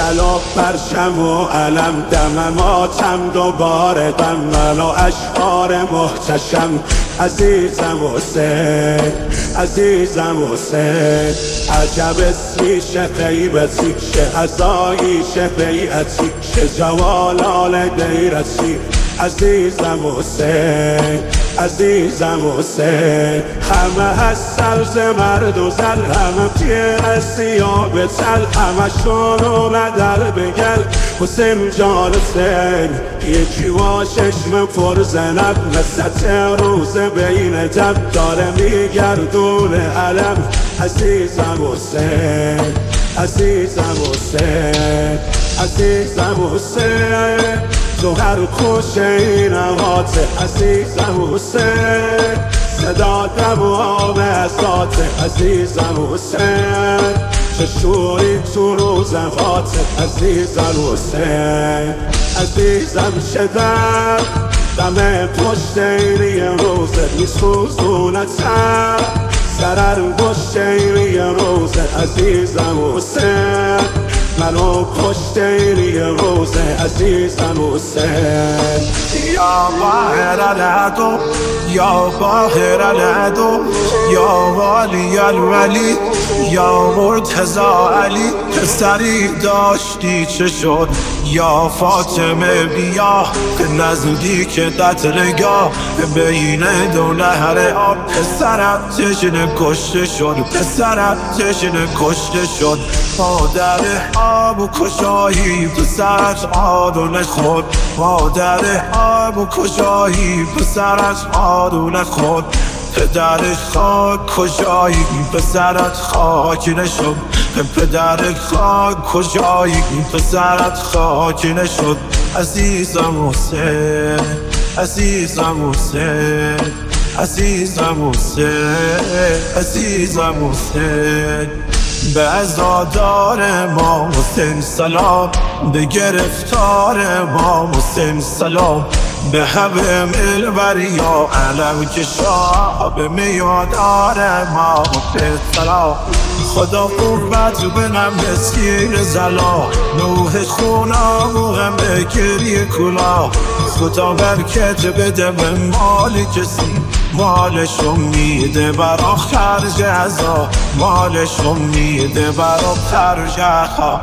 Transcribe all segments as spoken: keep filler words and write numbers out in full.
جلا پرچم و علم، دم ماتم دوباره دم من و اشعار محتشم. عزیزم حسین، عزیزم حسین، عجب اسمی شه غیبتی شه عزایی شه بیعتی شه جوالال دیرتی. عزیزم حسین، عزیزم حسین، همه هست سرز مرد و زل، همه پیر سیاه تل، همه شونو ندر بگل. حسین جان حسین یکی با چشم پر زنب، وسط روز بین دب داره میگردون علم. عزیزم حسین، عزیزم حسین، عزیزم حسین، تو هر خوشه نهاته. عزیزم حسین، صدا دم و آب ازاته. عزیزم حسین، چه شوری تو روزهاته. عزیزم حسین، عزیزم شدم دم پشت اینی روزه میسوزونتم، سرر پشت اینی روزه. عزیزم حسین، منو پشت اینی روزه. عزیزم حسین. یا باهر العدو، یا باهر العدو، یا والی الولی، یا مرتضا علی. پسری داشتی چه شد یا فاطمه بیا، که نزدیک قتلگاه بین دو نهر آب. پسرت تشنه کشته شد، پسرت تشنه کشته شد. مادر آب و کشایی پسرت آدونه خود، مادر آب و کشایی پسرت آدونه خود. پدرش خاک کجایی پسرت خاک نشد، پدرت خاک کجایی پسرت خاک نشد. عزیزم حسین، عزیزم حسین، عزیزم حسین، عزیزم حسین. به عزادار ما حسین سلام، به گرفتار ما حسین سلام. به همه ملوریا علم کشا، به میادار ما حسین سلام. خدا قربت بنم مسکین زلا، نوح خونا موهم به گریه کلا. خدا برکت بده به مال کسی، مالش میده برا خرج عزا، مالش میده برا خرج عزا.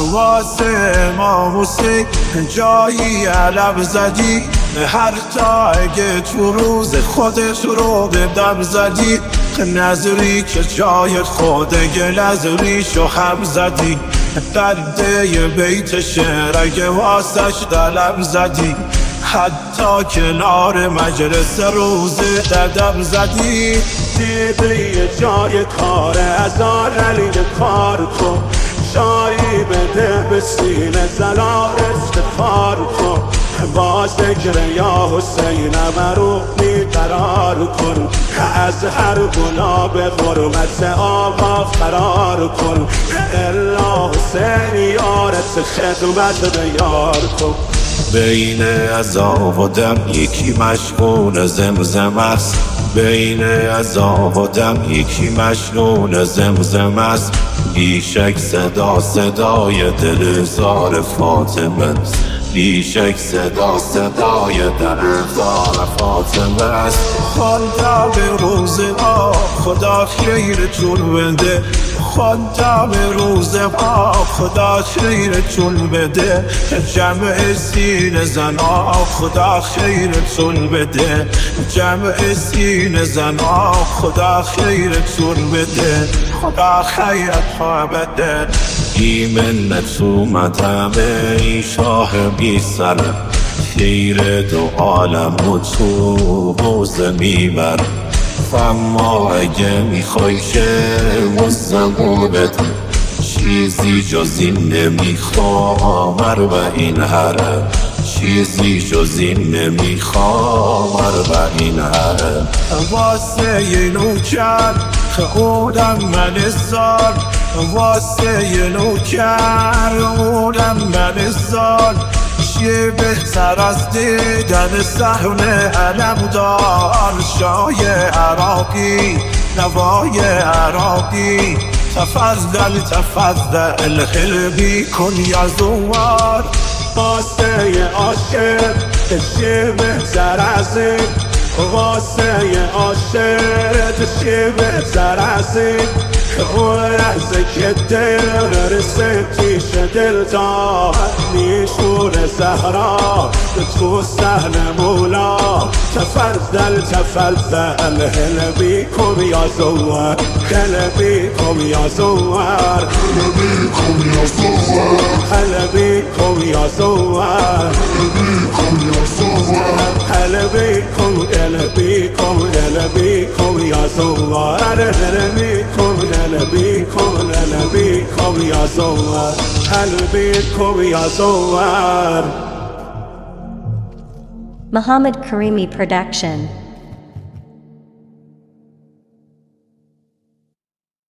واسه ما حسین جایی علم زدی، هر تا اگه تو روز خودت رو به دم زدی. نظری که جای خودگه نظریشو هم زدی، درده بیت شعر اگه واسش دلم زدی. حتی کنار مجلس روزه ددم زدی. دیدی یه جای کار ازار علی کار کن، جایی بده به سینه زلا استفار کن. با ذکر یا حسین مرو بیقرار کن، از هر گناه به حرمت آقا فرار کن. الا حسین یارت خدمت به یار کن. بین عذاب و دم یکی مشغول زمزم است، بین عذاب و دم یکی مشغول زمزم است. بیشک صدا صدای دل زار فاطمه است، بیشک صدا صدای دل زار فاطمه است. خواندم به روز ما خدا خیرتون بده، خواندم به روز ما خدا خیرتون بده. جمع سین زنا خدا خیرتون بده، جمع سین زنا خدا خیرتون بده، خدا خیرتون بده. بی منت اومدم ای شاه بی سرم، خیر دو عالم و تو حوزه میبرم. اما اگه میخوای که مزمو بدم، چیزی جز این نمیخوام و این حرم، چیزی جز این نمیخوام و این حرم. واسه یه نوکر خودم من سال، واسه یه نوکر خودم من سال. چیه بهتر از دیدن صحنه علمدار، شای عراقی نوای عراقی. تفضل تفضل قلبي کن یا زوار واسه عاشق چه بهتر از این واسه عاشق چه بهتر از این اون لحظه که دل رسه پیش دل دار میشون زهرا تو صحن مولا تفضل تفضل هل بيكم يا زوار هل بيكم يا زوار هل بيكم يا زوار هل بيكم هل بيكم هل بيكم يا زوار هل بيكم هل بيكم هل بيكم يا زوار هل بيكم يا زوار. Muhammad Karimi Production.